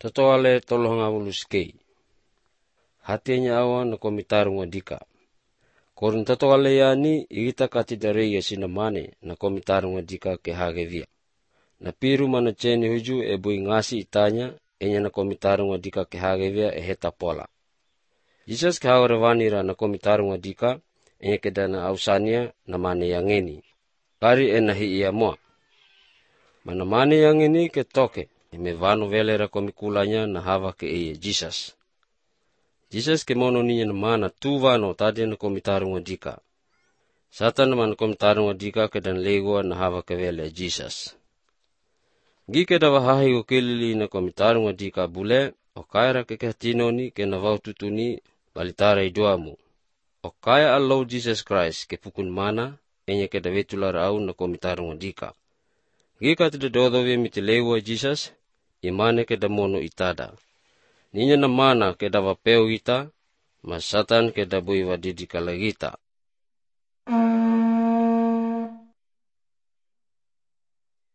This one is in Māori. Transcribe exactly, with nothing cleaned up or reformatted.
Totoale tolohanga wuluskei. Hatinya awan na komitarunga dika. Korun totoale yani igita katidareya sinamane na komitarunga dika ke hagevia. Na piru mana cheni huju e bui ngasi itanya enya na komitarunga dika ke hagevia e heta pola. Jesus ke hawarevanira na komitarunga dika enya kedana ausania na mane yangeni. Kari enahi ia moa. Mana mane yangeni ke toke. Mevano velera komikulanya na hava ke eye Jesus. Jesus ke mono ninya na mana tu vano tadi na komitarunga dika. Satan na mana komitarunga dika ke dan legua na hava ke vele Jesus. Gike da wahahi ukilili na komitarunga dika bule, o kaira ke kehtino ni ke na vaututuni balitara iduamu. O kaya allow Jesus Christ ke pukun mana, enya ke da vetular au na komitarunga dika. Gika tida dodove mitilewa Jesus, imane ke da mono itada. Ninya na mana ke da vapeo ita, mas Satan ke da bui vadidika lagita.